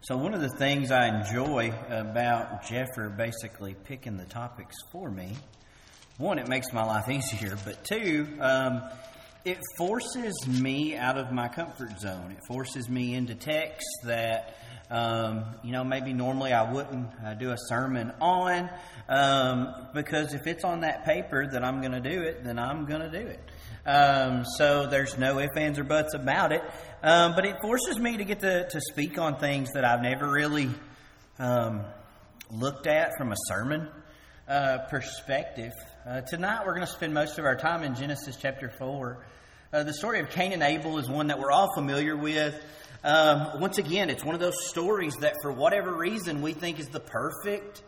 So one of the things I enjoy about Jeffer basically picking the topics for me, one, it makes my life easier, but two, it forces me out of my comfort zone. It forces me into texts that, maybe normally I wouldn't do a sermon on, because if it's on that paper that I'm going to do it, then I'm going to do it. So there's no ifs, ands, or buts about it. But it forces me to get to speak on things that I've never really looked at from a sermon perspective. Tonight we're going to spend most of our time in Genesis chapter 4. The story of Cain and Abel is one that we're all familiar with. Once again, it's one of those stories that for whatever reason we think is the perfect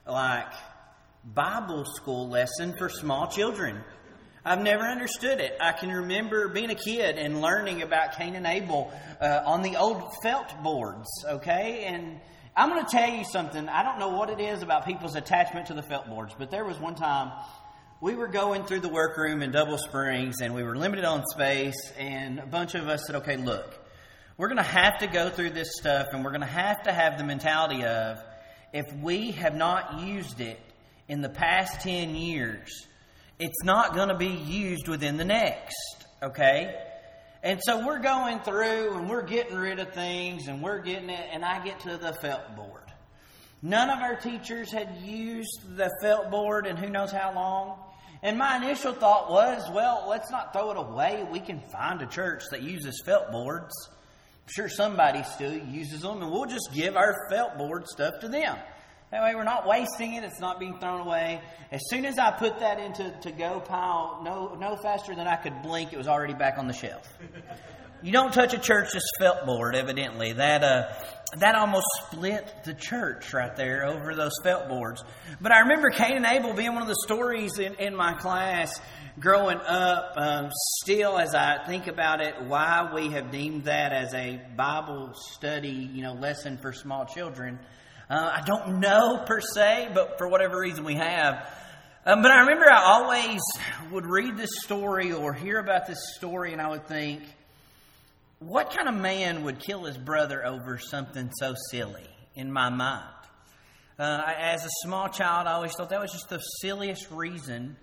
Bible school lesson for small children. I've never understood it. I can remember being a kid and learning about Cain and Abel on the old felt boards, okay? And I'm going to tell you something. I don't know what it is about people's attachment to the felt boards, but there was one time we were going through the workroom in Double Springs and we were limited on space, and a bunch of us said, okay, look, we're going to have to go through this stuff and we're going to have the mentality of, if we have not used it in the past 10 years, it's not going to be used within the next, okay? And so we're going through and we're getting rid of things and we're getting it, and I get to the felt board. None of our teachers had used the felt board in who knows how long. And my initial thought was, well, let's not throw it away. We can find a church that uses felt boards. I'm sure somebody still uses them, and we'll just give our felt board stuff to them. That way we're not wasting it. It's not being thrown away. As soon as I put that into to-go pile, no faster than I could blink, it was already back on the shelf. You don't touch a church's felt board, evidently. That almost split the church right there over those felt boards. But I remember Cain and Abel being one of the stories in my class growing up. Still, as I think about it, why we have deemed that as a Bible study, lesson for small children. I don't know per se, but for whatever reason we have. But I remember I always would read this story or hear about this story, and I would think, what kind of man would kill his brother over something so silly in my mind? As a small child, I always thought that was just the silliest reason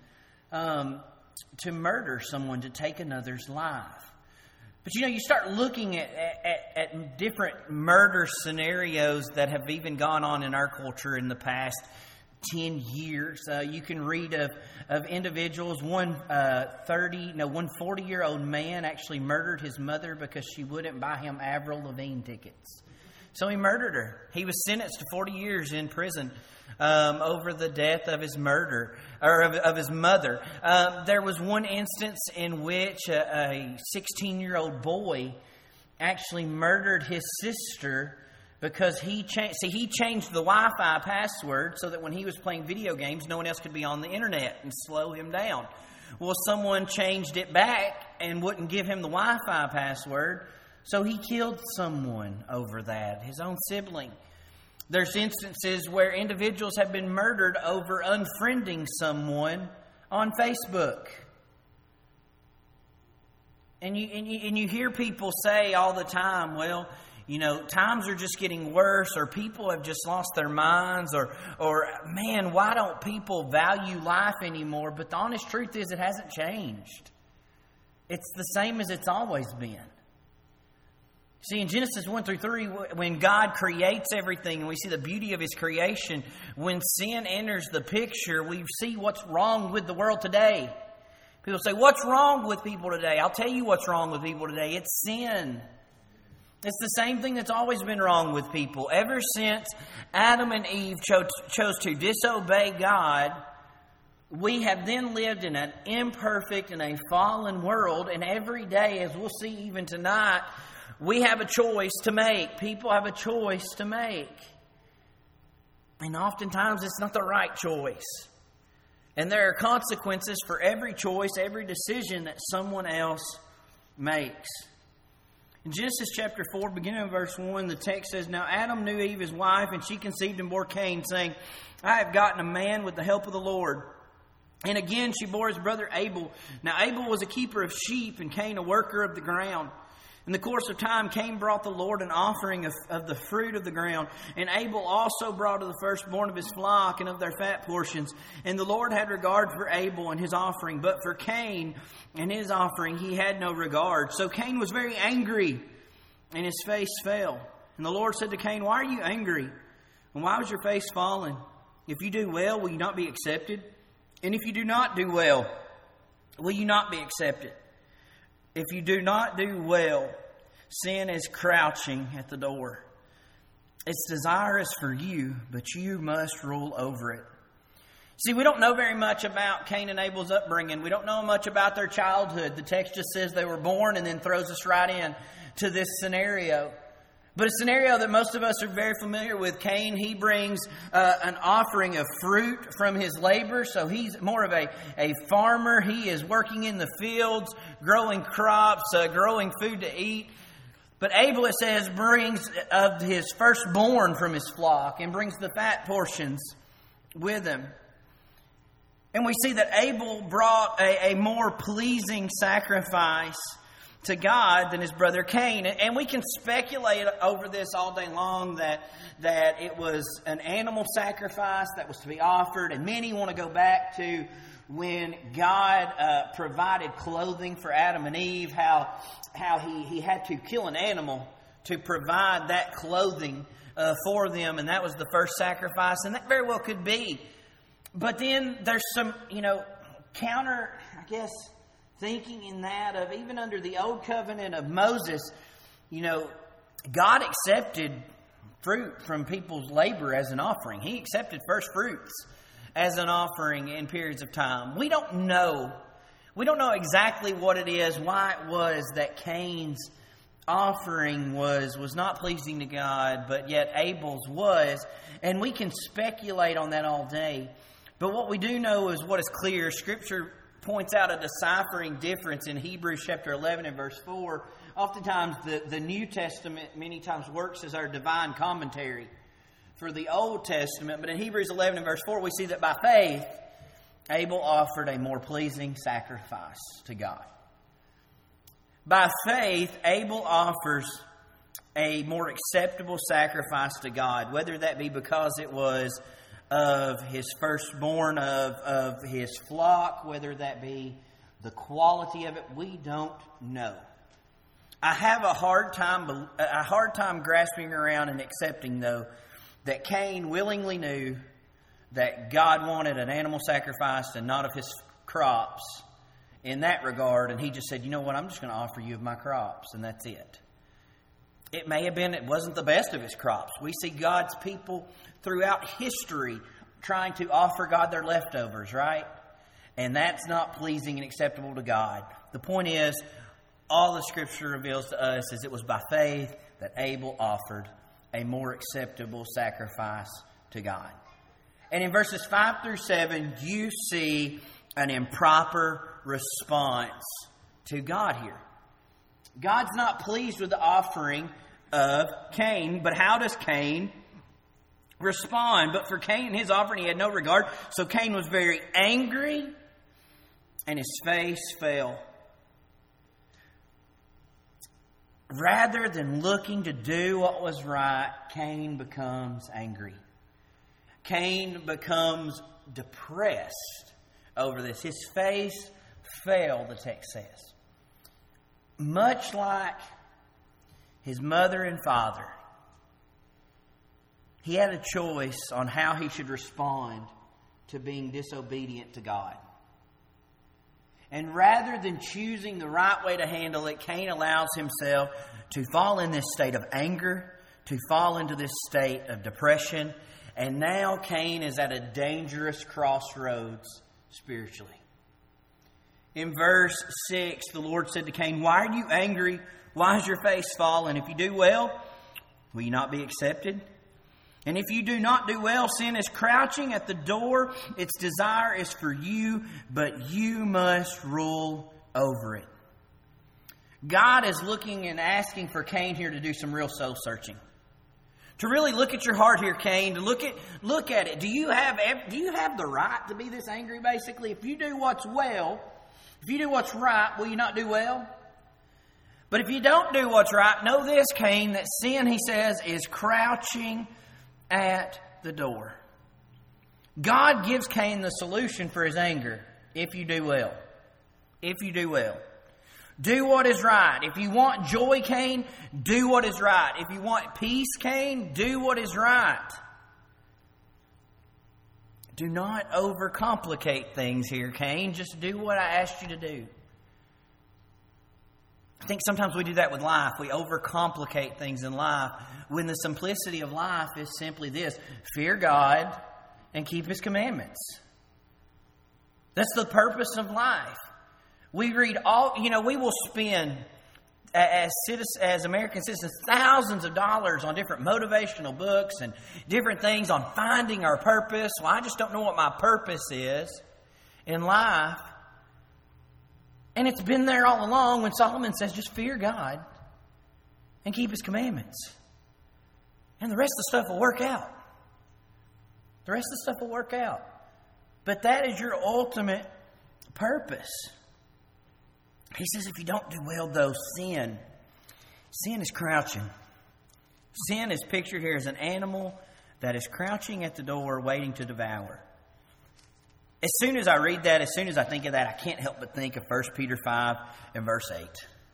to murder someone, to take another's life. But you start looking at different murder scenarios that have even gone on in our culture in the past 10 years. You can read of individuals. One 40-year-old man actually murdered his mother because she wouldn't buy him Avril Lavigne tickets. So he murdered her. He was sentenced to 40 years in prison over the death of his of his mother. There was one instance in which a 16-year-old boy actually murdered his sister because he changed the Wi-Fi password so that when he was playing video games, no one else could be on the internet and slow him down. Well, someone changed it back and wouldn't give him the Wi-Fi password, so he killed someone over that, his own sibling. There's instances where individuals have been murdered over unfriending someone on Facebook. And you hear people say all the time, well, times are just getting worse, or people have just lost their minds, or man, why don't people value life anymore? But the honest truth is it hasn't changed. It's the same as it's always been. See, in Genesis 1-3, when God creates everything and we see the beauty of His creation, when sin enters the picture, we see what's wrong with the world today. People say, what's wrong with people today? I'll tell you what's wrong with people today. It's sin. It's the same thing that's always been wrong with people. Ever since Adam and Eve chose to disobey God, we have then lived in an imperfect and a fallen world. And every day, as we'll see even tonight, we have a choice to make. People have a choice to make. And oftentimes it's not the right choice. And there are consequences for every choice, every decision that someone else makes. In Genesis chapter 4, beginning in verse 1, the text says, Now Adam knew Eve his wife, and she conceived and bore Cain, saying, I have gotten a man with the help of the Lord. And again she bore his brother Abel. Now Abel was a keeper of sheep, and Cain a worker of the ground. In the course of time, Cain brought the Lord an offering of the fruit of the ground, and Abel also brought of the firstborn of his flock and of their fat portions. And the Lord had regard for Abel and his offering, but for Cain and his offering he had no regard. So Cain was very angry, and his face fell. And the Lord said to Cain, "Why are you angry? And why was your face fallen? If you do well, will you not be accepted? And if you do not do well, will you not be accepted? If you do not do well, sin is crouching at the door. Its desire is for you, but you must rule over it." See, we don't know very much about Cain and Abel's upbringing. We don't know much about their childhood. The text just says they were born and then throws us right in to this scenario. But a scenario that most of us are very familiar with. Cain, he brings an offering of fruit from his labor. So he's more of a farmer. He is working in the fields, growing crops, growing food to eat. But Abel, it says, brings of his firstborn from his flock and brings the fat portions with him. And we see that Abel brought a more pleasing sacrifice to God than his brother Cain. And we can speculate over this all day long that it was an animal sacrifice that was to be offered. And many want to go back to when God provided clothing for Adam and Eve, how he had to kill an animal to provide that clothing for them. And that was the first sacrifice. And that very well could be. But then there's some, counter, thinking in that of even under the old covenant of Moses, God accepted fruit from people's labor as an offering. He accepted first fruits as an offering in periods of time. We don't know exactly what it is, why it was that Cain's offering was not pleasing to God, but yet Abel's was. And we can speculate on that all day. But what we do know is what is clear. Scripture points out a deciphering difference in Hebrews chapter 11 and verse 4. Oftentimes the New Testament many times works as our divine commentary for the Old Testament. But in Hebrews 11 and verse 4, we see that by faith, Abel offered a more pleasing sacrifice to God. By faith, Abel offers a more acceptable sacrifice to God, whether that be because it was of his firstborn of his flock, whether that be the quality of it, we don't know. I have a hard time grasping around and accepting, though, that Cain willingly knew that God wanted an animal sacrifice and not of his crops in that regard, and he just said, "You know what, I'm just going to offer you of my crops," and that's it. It may have been it wasn't the best of his crops. We see God's people throughout history trying to offer God their leftovers, right? And that's not pleasing and acceptable to God. The point is, all the Scripture reveals to us is it was by faith that Abel offered a more acceptable sacrifice to God. And in verses 5 through 7, you see an improper response to God here. God's not pleased with the offering of Cain, but how does Cain respond? But for Cain, his offering, he had no regard. So Cain was very angry, and his face fell. Rather than looking to do what was right, Cain becomes angry. Cain becomes depressed over this. His face fell, the text says. Much like his mother and father, he had a choice on how he should respond to being disobedient to God. And rather than choosing the right way to handle it, Cain allows himself to fall in this state of anger, to fall into this state of depression. And now Cain is at a dangerous crossroads spiritually. In verse 6, the Lord said to Cain, "Why are you angry? Why is your face fallen? If you do well, will you not be accepted? And if you do not do well, sin is crouching at the door. Its desire is for you, but you must rule over it." God is looking and asking for Cain here to do some real soul searching. To really look at your heart here, Cain. To look at it. Do you have the right to be this angry, basically? If you do what's right, will you not do well? But if you don't do what's right, know this, Cain, that sin, he says, is crouching at the door. God gives Cain the solution for his anger if you do well. If you do well. Do what is right. If you want joy, Cain, do what is right. If you want peace, Cain, do what is right. Do not overcomplicate things here, Cain. Just do what I asked you to do. I think sometimes we do that with life. We overcomplicate things in life when the simplicity of life is simply this: fear God and keep His commandments. That's the purpose of life. We read we will spend, as American citizens, thousands of dollars on different motivational books and different things on finding our purpose. Well, I just don't know what my purpose is in life. And it's been there all along when Solomon says, just fear God and keep His commandments. And the rest of the stuff will work out. The rest of the stuff will work out. But that is your ultimate purpose. He says if you don't do well, though, sin is crouching. Sin is pictured here as an animal that is crouching at the door waiting to devour. As soon as I read that, as soon as I think of that, I can't help but think of 1 Peter 5 and verse 8.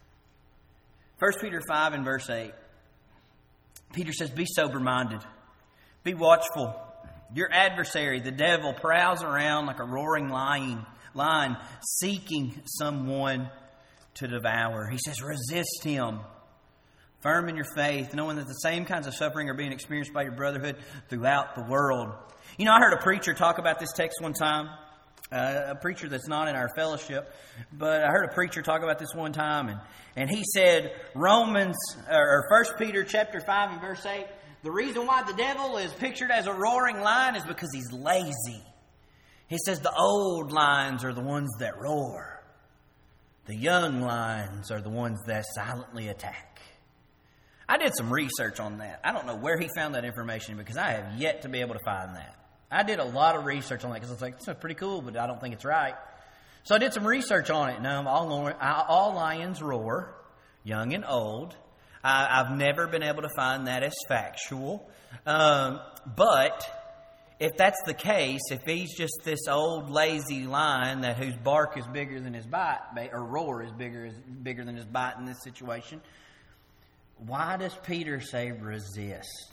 1 Peter 5 and verse 8. Peter says, be sober-minded. Be watchful. Your adversary, the devil, prowls around like a roaring lion, seeking someone to devour. He says, resist him. Firm in your faith, knowing that the same kinds of suffering are being experienced by your brotherhood throughout the world. You know, I heard a preacher talk about this text one time. A preacher that's not in our fellowship. But I heard a preacher talk about this one time. And he said, 1 Peter chapter 5 and verse 8, the reason why the devil is pictured as a roaring lion is because he's lazy. He says the old lions are the ones that roar. The young lions are the ones that silently attack. I did some research on that. I don't know where he found that information because I have yet to be able to find that. I did a lot of research on that because I was like, this is pretty cool, but I don't think it's right. So I did some research on it. No, all lions roar, young and old. I've never been able to find that as factual. But if that's the case, if he's just this old lazy lion whose bark is bigger than his bite, or roar is bigger than his bite in this situation, why does Peter say resist?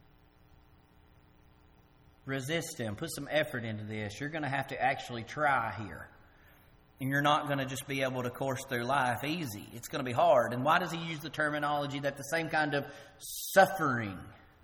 Resist him. Put some effort into this. You're going to have to actually try here. And you're not going to just be able to course through life easy. It's going to be hard. And why does he use the terminology that the same kind of suffering,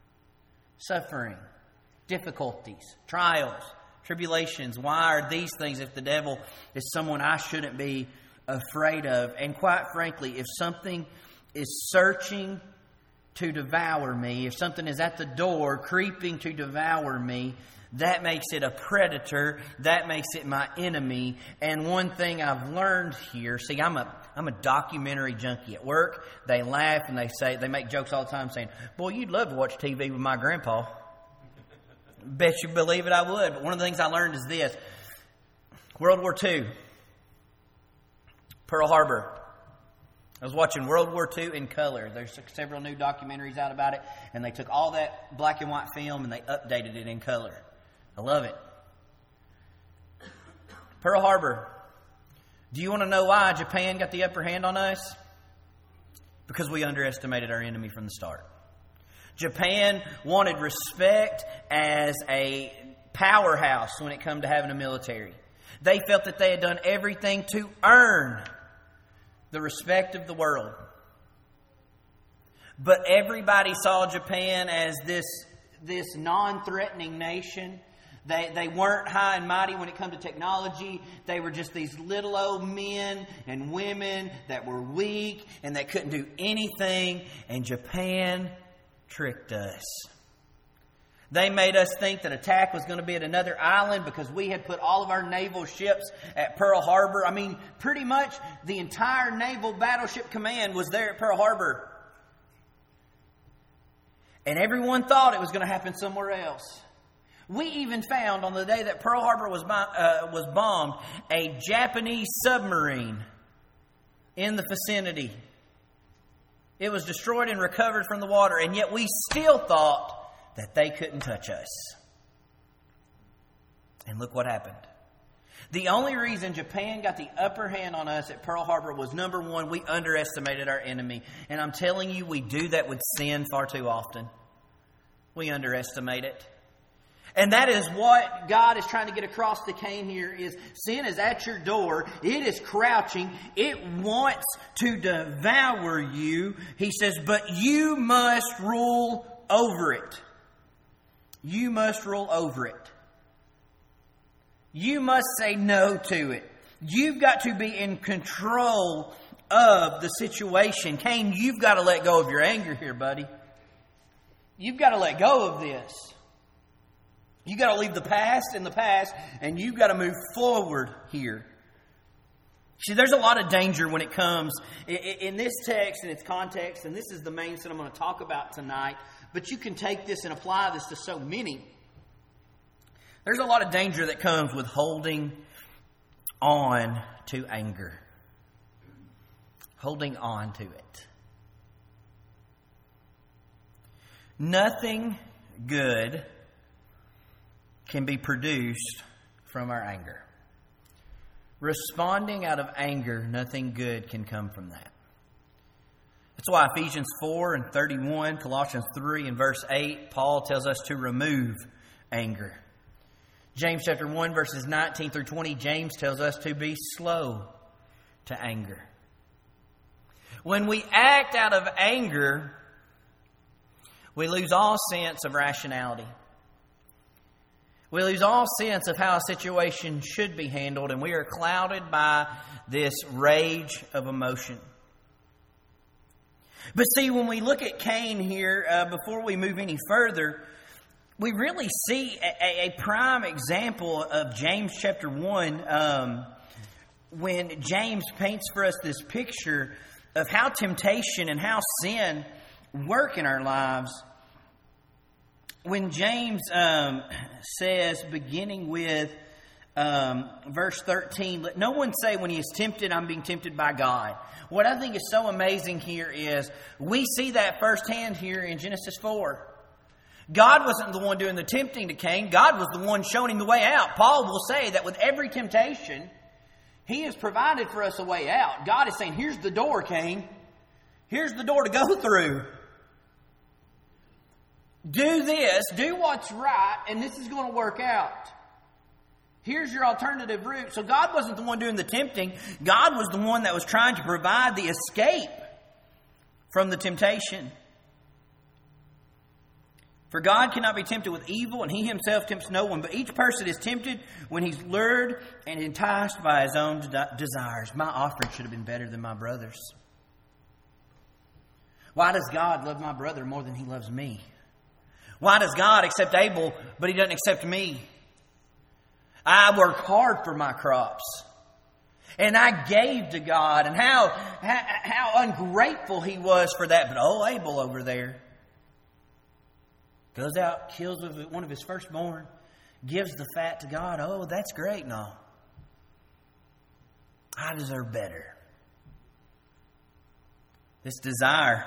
difficulties, trials, tribulations, why are these things if the devil is someone I shouldn't be afraid of? And quite frankly, if something is searching to devour me, if something is at the door creeping to devour me, that makes it a predator. That makes it my enemy. And one thing I've learned here, see, I'm a documentary junkie at work. They laugh and they make jokes all the time saying, boy, you'd love to watch TV with my grandpa. Bet you believe it, I would. But one of the things I learned is this. World War II. Pearl Harbor. I was watching World War II in color. There's several new documentaries out about it. And they took all that black and white film and they updated it in color. I love it. Pearl Harbor. Do you want to know why Japan got the upper hand on us? Because we underestimated our enemy from the start. Japan wanted respect as a powerhouse when it came to having a military. They felt that they had done everything to earn the respect of the world. But everybody saw Japan as this non-threatening nation. They weren't high and mighty when it came to technology. They were just these little old men and women that were weak and that couldn't do anything. And Japan tricked us. They made us think that attack was going to be at another island because we had put all of our naval ships at Pearl Harbor. I mean, pretty much the entire naval battleship command was there at Pearl Harbor. And everyone thought it was going to happen somewhere else. We even found on the day that Pearl Harbor was bombed, a Japanese submarine in the vicinity. It was destroyed and recovered from the water, and yet we still thought that they couldn't touch us. And look what happened. The only reason Japan got the upper hand on us at Pearl Harbor was, number one, we underestimated our enemy. And I'm telling you, we do that with sin far too often. We underestimate it. And that is what God is trying to get across to Cain here is sin is at your door. It is crouching. It wants to devour you. He says, but you must rule over it. You must rule over it. You must say no to it. You've got to be in control of the situation. Cain, you've got to let go of your anger here, buddy. You've got to let go of this. You've got to leave the past in the past, and you've got to move forward here. See, there's a lot of danger when it comes in this text and its context, and this is the main thing I'm going to talk about tonight, but you can take this and apply this to so many. There's a lot of danger that comes with holding on to anger. Holding on to it. Nothing good can be produced from our anger. Responding out of anger, nothing good can come from that. That's why Ephesians 4:31, Colossians 3 and verse 8, Paul tells us to remove anger. James chapter 1 verses 19 through 20, James tells us to be slow to anger. When we act out of anger, we lose all sense of rationality. We lose all sense of how a situation should be handled, and we are clouded by this rage of emotion. But see, when we look at Cain here, before we move any further, we really see a prime example of James chapter 1 when James paints for us this picture of how temptation and how sin work in our lives. When James says, beginning with verse 13, let no one say when he is tempted, I'm being tempted by God. What I think is so amazing here is we see that firsthand here in Genesis 4. God wasn't the one doing the tempting to Cain. God was the one showing him the way out. Paul will say that with every temptation, He has provided for us a way out. God is saying, here's the door, Cain. Here's the door to go through. Do this, do what's right, and this is going to work out. Here's your alternative route. So God wasn't the one doing the tempting. God was the one that was trying to provide the escape from the temptation. For God cannot be tempted with evil, and He Himself tempts no one. But each person is tempted when he's lured and enticed by his own desires. My offering should have been better than my brother's. Why does God love my brother more than He loves me? Why does God accept Abel, but He doesn't accept me? I work hard for my crops. And I gave to God. And how ungrateful He was for that. But Abel over there goes out, kills one of his firstborn, gives the fat to God. Oh, that's great. No. I deserve better. This desire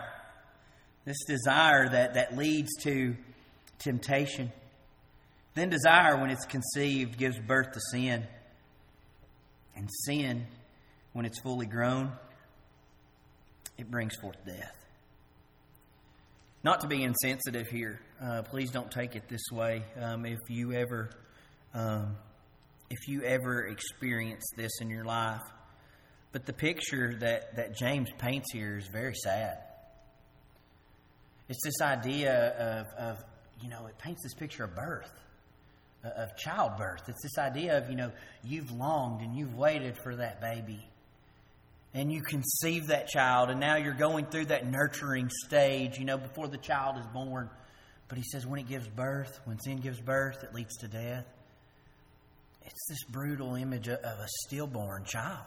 that leads to temptation. Then desire, when it's conceived, gives birth to sin. And sin, when it's fully grown, it brings forth death. Not to be insensitive here. Please don't take it this way. If you ever experience this in your life. But the picture that James paints here is very sad. It's this idea of it paints this picture of birth, of childbirth. It's this idea of, you've longed and you've waited for that baby. And you conceive that child, and now you're going through that nurturing stage, before the child is born. But he says when it gives birth, when sin gives birth, it leads to death. It's this brutal image of a stillborn child.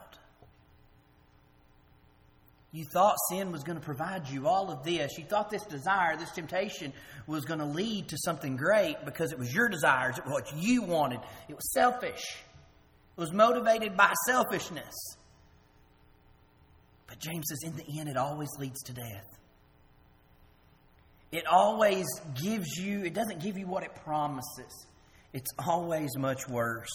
You thought sin was going to provide you all of this. You thought this desire, this temptation was going to lead to something great because it was your desires. It was what you wanted. It was selfish. It was motivated by selfishness. But James says in the end, it always leads to death. it always gives you, it doesn't give you what it promises. It's always much worse.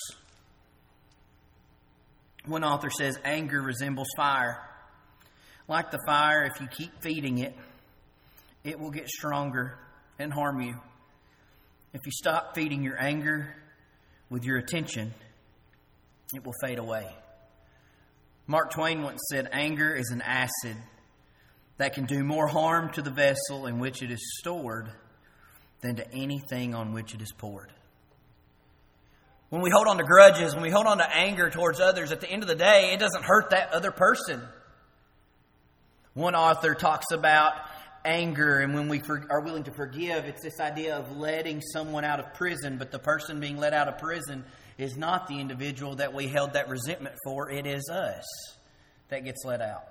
One author says, anger resembles fire. Like the fire, if you keep feeding it, it will get stronger and harm you. If you stop feeding your anger with your attention, it will fade away. Mark Twain once said, anger is an acid that can do more harm to the vessel in which it is stored than to anything on which it is poured. When we hold on to grudges, when we hold on to anger towards others, at the end of the day, it doesn't hurt that other person. One author talks about anger, and when we are willing to forgive, it's this idea of letting someone out of prison, but the person being let out of prison is not the individual that we held that resentment for. It is us that gets let out.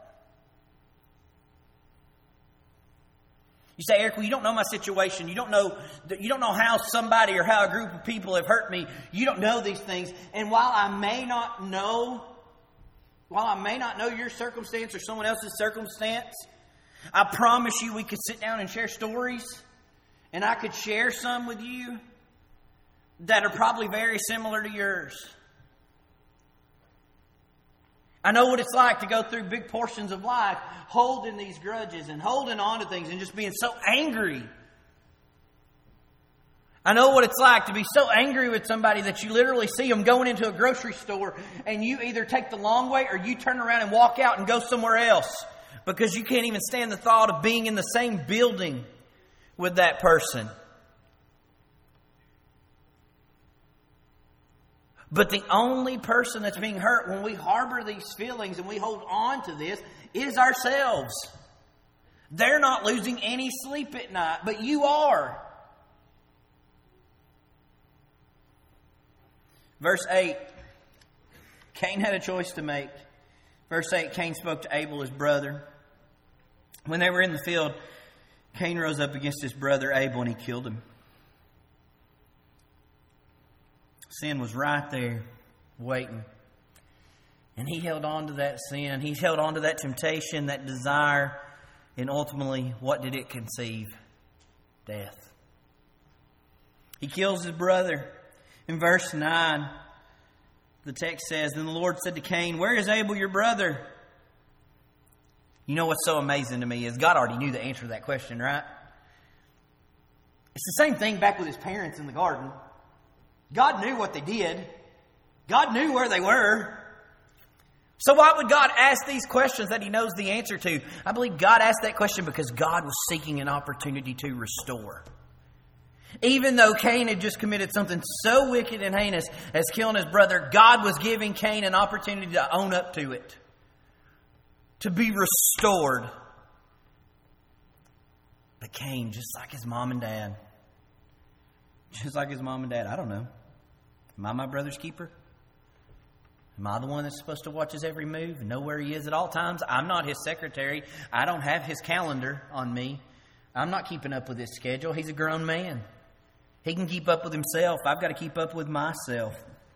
You say, Eric, well, you don't know my situation. You don't know how somebody or how a group of people have hurt me. You don't know these things. And while I may not know your circumstance or someone else's circumstance, I promise you we could sit down and share stories, and I could share some with you that are probably very similar to yours. I know what it's like to go through big portions of life holding these grudges and holding on to things and just being so angry. I know what it's like to be so angry with somebody that you literally see them going into a grocery store and you either take the long way or you turn around and walk out and go somewhere else because you can't even stand the thought of being in the same building with that person. But the only person that's being hurt when we harbor these feelings and we hold on to this is ourselves. They're not losing any sleep at night, but you are. Verse 8, Cain had a choice to make. Verse 8, Cain spoke to Abel, his brother. When they were in the field, Cain rose up against his brother Abel and he killed him. Sin was right there, waiting. And he held on to that sin. He held on to that temptation, that desire. And ultimately, what did it conceive? Death. He kills his brother. In verse 9, the text says, Then the Lord said to Cain, Where is Abel, your brother? You know what's so amazing to me is God already knew the answer to that question, right? It's the same thing back with his parents in the garden. God knew what they did. God knew where they were. So why would God ask these questions that he knows the answer to? I believe God asked that question because God was seeking an opportunity to restore. Even though Cain had just committed something so wicked and heinous as killing his brother, God was giving Cain an opportunity to own up to it. To be restored. But Cain, just like his mom and dad. I don't know. Am I my brother's keeper? Am I the one that's supposed to watch his every move and know where he is at all times? I'm not his secretary. I don't have his calendar on me. I'm not keeping up with his schedule. He's a grown man. He can keep up with himself. I've got to keep up with myself.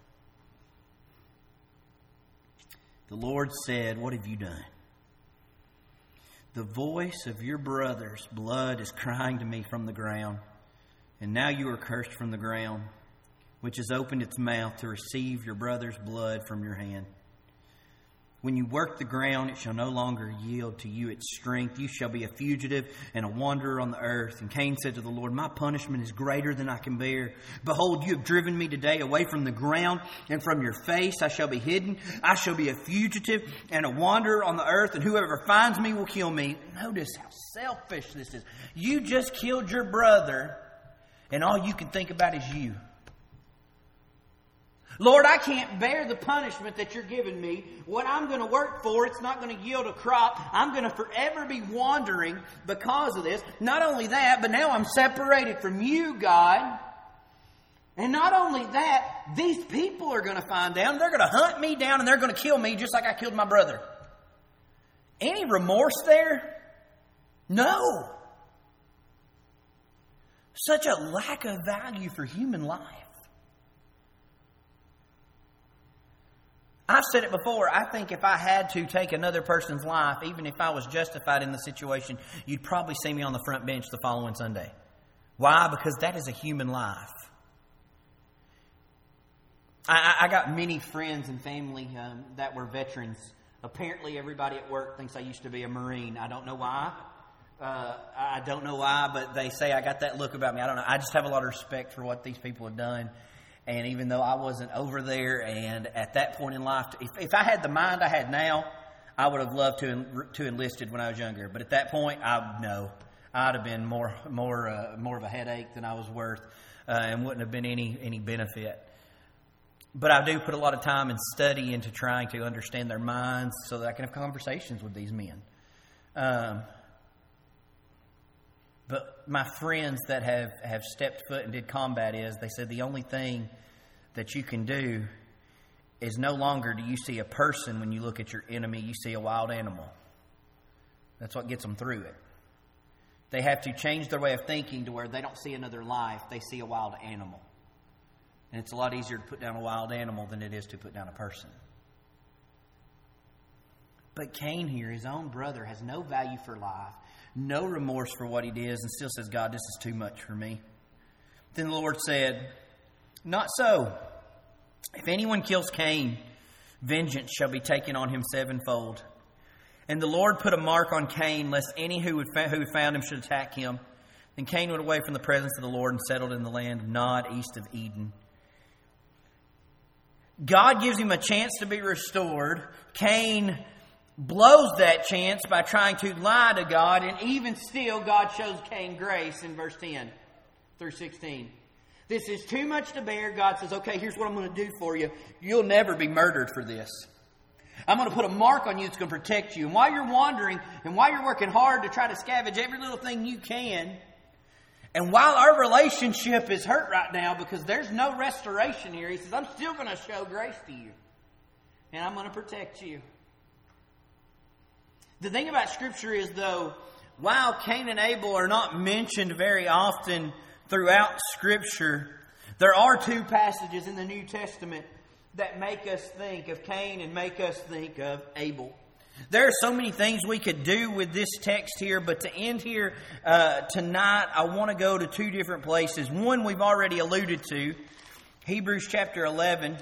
The Lord said, What have you done? The voice of your brother's blood is crying to me from the ground. And now you are cursed from the ground, which has opened its mouth to receive your brother's blood from your hand. When you work the ground, it shall no longer yield to you its strength. You shall be a fugitive and a wanderer on the earth. And Cain said to the Lord, My punishment is greater than I can bear. Behold, you have driven me today away from the ground, and from your face I shall be hidden. I shall be a fugitive and a wanderer on the earth, and whoever finds me will kill me. Notice how selfish this is. You just killed your brother, and all you can think about is you. Lord, I can't bear the punishment that you're giving me. What I'm going to work for, it's not going to yield a crop. I'm going to forever be wandering because of this. Not only that, but now I'm separated from you, God. And not only that, these people are going to find out. They're going to hunt me down and they're going to kill me just like I killed my brother. Any remorse there? No. Such a lack of value for human life. I've said it before. I think if I had to take another person's life, even if I was justified in the situation, you'd probably see me on the front bench the following Sunday. Why? Because that is a human life. I got many friends and family that were veterans. Apparently, everybody at work thinks I used to be a Marine. I don't know why. But they say I got that look about me. I don't know. I just have a lot of respect for what these people have done. And even though I wasn't over there, and at that point in life, if I had the mind I had now, I would have loved to enlisted when I was younger. But at that point, I'd have been more of a headache than I was worth, and wouldn't have been any benefit. But I do put a lot of time and study into trying to understand their minds so that I can have conversations with these men. But my friends that have stepped foot and did combat they said the only thing that you can do is no longer do you see a person when you look at your enemy, you see a wild animal. That's what gets them through it. They have to change their way of thinking to where they don't see another life, they see a wild animal. And it's a lot easier to put down a wild animal than it is to put down a person. But Cain here, his own brother, has no value for life, no remorse for what he did, and still says, God, this is too much for me. Then the Lord said, not so. If anyone kills Cain, vengeance shall be taken on him sevenfold. And the Lord put a mark on Cain, lest any who found him should attack him. Then Cain went away from the presence of the Lord and settled in the land of Nod, east of Eden. God gives him a chance to be restored. Cain blows that chance by trying to lie to God, and even still God shows Cain grace in verse 10 through 16. This is too much to bear. God says, okay, here's what I'm going to do for you. You'll never be murdered for this. I'm going to put a mark on you that's going to protect you. And while you're wandering and while you're working hard to try to scavenge every little thing you can, and while our relationship is hurt right now because there's no restoration here, he says, I'm still going to show grace to you. And I'm going to protect you. The thing about Scripture is, though, while Cain and Abel are not mentioned very often throughout Scripture, there are two passages in the New Testament that make us think of Cain and make us think of Abel. There are so many things we could do with this text here, but to end here tonight, I want to go to two different places. One we've already alluded to, Hebrews chapter 11.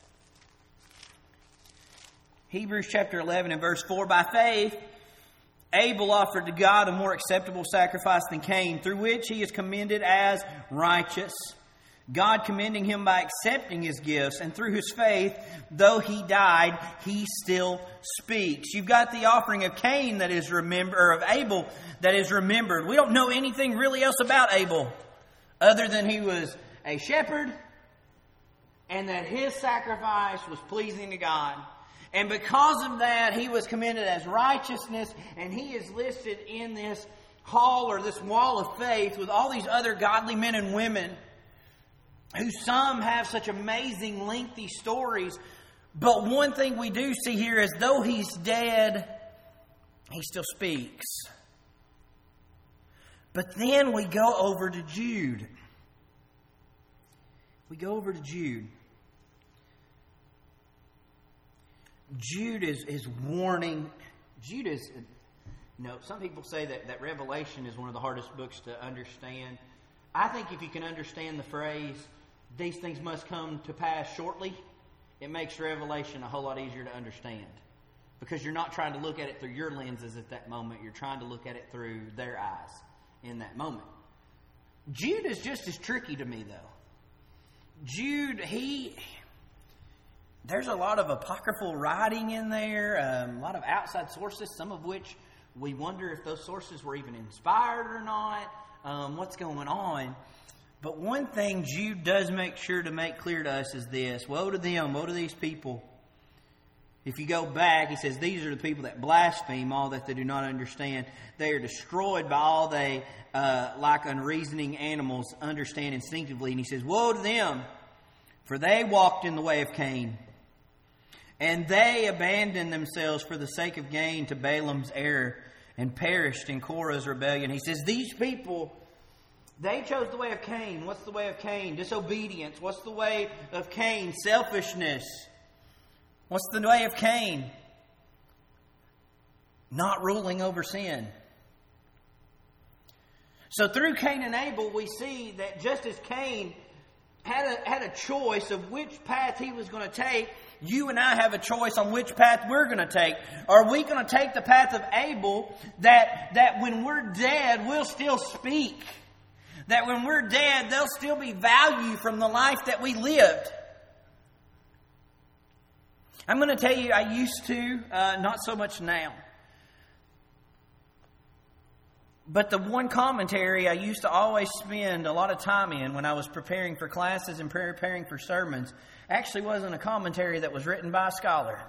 Hebrews chapter 11 and verse 4. By faith, Abel offered to God a more acceptable sacrifice than Cain, through which he is commended as righteous. God commending him by accepting his gifts, and through his faith, though he died, he still speaks. You've got the offering of Cain that is remembered, or of Abel that is remembered. We don't know anything really else about Abel, other than he was a shepherd, and that his sacrifice was pleasing to God. And because of that, he was commended as righteousness, and he is listed in this hall or this wall of faith with all these other godly men and women who some have such amazing, lengthy stories. But one thing we do see here is, though he's dead, he still speaks. But then we go over to Jude. Jude is warning. Jude is, some people say that Revelation is one of the hardest books to understand. I think if you can understand the phrase, these things must come to pass shortly, it makes Revelation a whole lot easier to understand. Because you're not trying to look at it through your lenses at that moment. You're trying to look at it through their eyes in that moment. Jude is just as tricky to me, though. Jude, there's a lot of apocryphal writing in there, a lot of outside sources, some of which we wonder if those sources were even inspired or not, what's going on. But one thing Jude does make sure to make clear to us is this: woe to them, woe to these people. If you go back, he says, these are the people that blaspheme all that they do not understand. They are destroyed by all they, like unreasoning animals, understand instinctively. And he says, woe to them, for they walked in the way of Cain. And they abandoned themselves for the sake of gain to Balaam's error and perished in Korah's rebellion. He says, these people, they chose the way of Cain. What's the way of Cain? Disobedience. What's the way of Cain? Selfishness. What's the way of Cain? Not ruling over sin. So through Cain and Abel, we see that just as Cain had a choice of which path he was going to take, you and I have a choice on which path we're going to take. Are we going to take the path of Abel that when we're dead, we'll still speak? That when we're dead, there'll still be value from the life that we lived? I'm going to tell you, I used to, not so much now. But the one commentary I used to always spend a lot of time in when I was preparing for classes and preparing for sermons actually wasn't a commentary that was written by a scholar.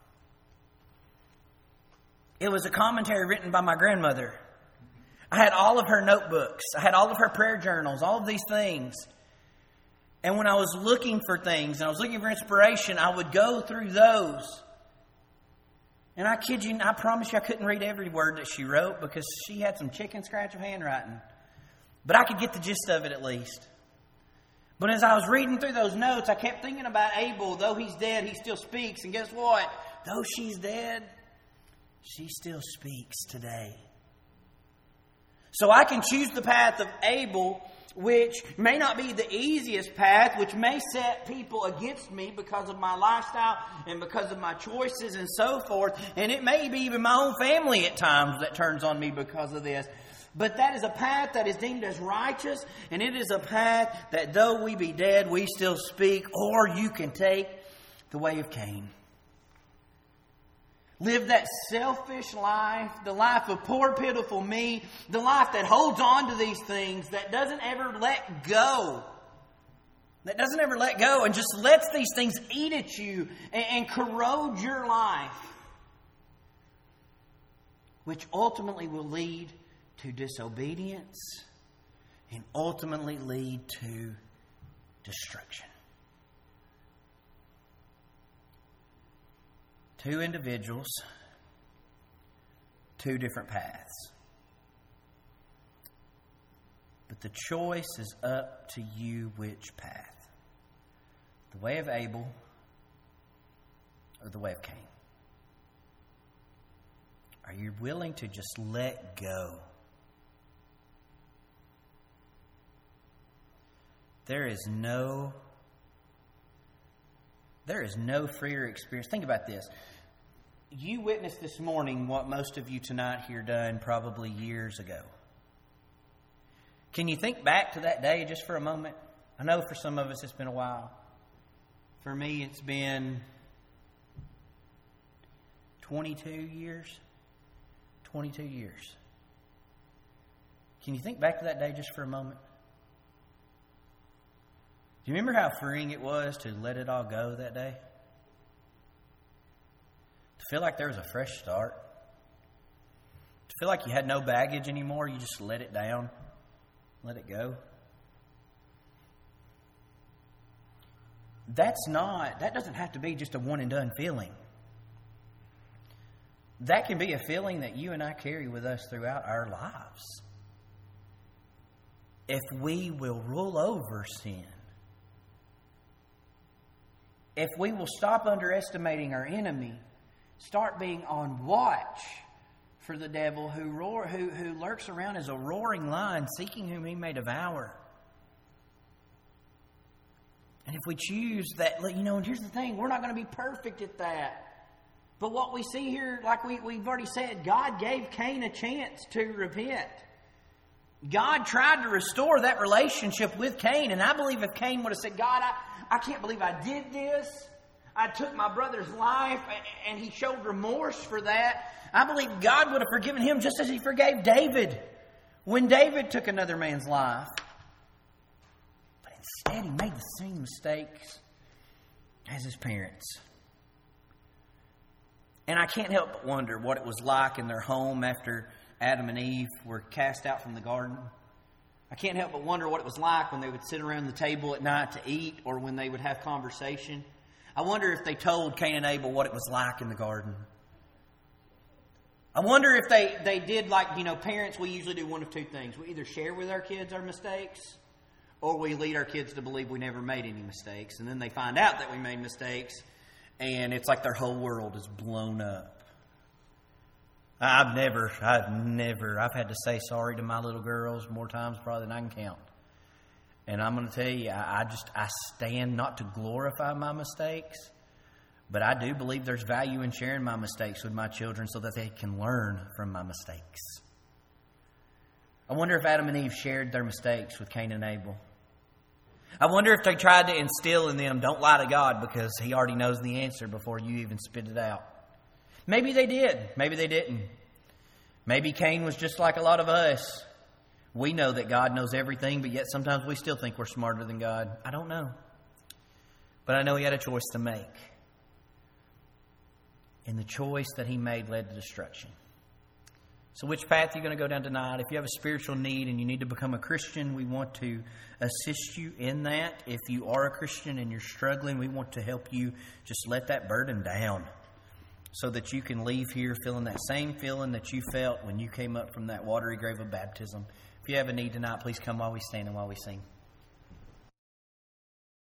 It was a commentary written by my grandmother. I had all of her notebooks. I had all of her prayer journals, all of these things. And when I was looking for things and I was looking for inspiration, I would go through those. And I kid you, I promise you I couldn't read every word that she wrote because she had some chicken scratch of handwriting. But I could get the gist of it at least. But as I was reading through those notes, I kept thinking about Abel. Though he's dead, he still speaks. And guess what? Though she's dead, she still speaks today. So I can choose the path of Abel, which may not be the easiest path, which may set people against me because of my lifestyle and because of my choices and so forth. And it may be even my own family at times that turns on me because of this. But that is a path that is deemed as righteous, and it is a path that though we be dead, we still speak. Or you can take the way of Cain. Live that selfish life, the life of poor, pitiful me, the life that holds on to these things, that doesn't ever let go. That doesn't ever let go and just lets these things eat at you and corrode your life. Which ultimately will lead to disobedience and ultimately lead to destruction. Two individuals, two different paths. But the choice is up to you which path. The way of Abel or the way of Cain. Are you willing to just let go? There is no freer experience. Think about this. You witnessed this morning what most of you tonight here done probably years ago. Can you think back to that day just for a moment? I know for some of us it's been a while. For me it's been 22 years. 22 years. Can you think back to that day just for a moment? Do you remember how freeing it was to let it all go that day? To feel like there was a fresh start. To feel like you had no baggage anymore. You just let it down. Let it go. That doesn't have to be just a one and done feeling. That can be a feeling that you and I carry with us throughout our lives. If we will rule over sin. If we will stop underestimating our enemy, start being on watch for the devil who lurks around as a roaring lion, seeking whom he may devour. And if we choose that, and here's the thing, we're not going to be perfect at that. But what we see here, like we've already said, God gave Cain a chance to repent. God tried to restore that relationship with Cain. And I believe if Cain would have said, God, I can't believe I did this. I took my brother's life, and he showed remorse for that. I believe God would have forgiven him just as he forgave David when David took another man's life. But instead, he made the same mistakes as his parents. And I can't help but wonder what it was like in their home after Adam and Eve were cast out from the garden. I can't help but wonder what it was like when they would sit around the table at night to eat or when they would have conversation. I wonder if they told Cain and Abel what it was like in the garden. I wonder if they did like, parents, we usually do one of two things. We either share with our kids our mistakes or we lead our kids to believe we never made any mistakes. And then they find out that we made mistakes and it's like their whole world is blown up. I've had to say sorry to my little girls more times probably than I can count. And I'm going to tell you, I stand not to glorify my mistakes, but I do believe there's value in sharing my mistakes with my children so that they can learn from my mistakes. I wonder if Adam and Eve shared their mistakes with Cain and Abel. I wonder if they tried to instill in them, don't lie to God because He already knows the answer before you even spit it out. Maybe they did. Maybe they didn't. Maybe Cain was just like a lot of us. We know that God knows everything, but yet sometimes we still think we're smarter than God. I don't know. But I know he had a choice to make. And the choice that he made led to destruction. So which path are you going to go down tonight? If you have a spiritual need and you need to become a Christian, we want to assist you in that. If you are a Christian and you're struggling, we want to help you just let that burden down so that you can leave here feeling that same feeling that you felt when you came up from that watery grave of baptism. If you have a need tonight, please come while we stand and while we sing.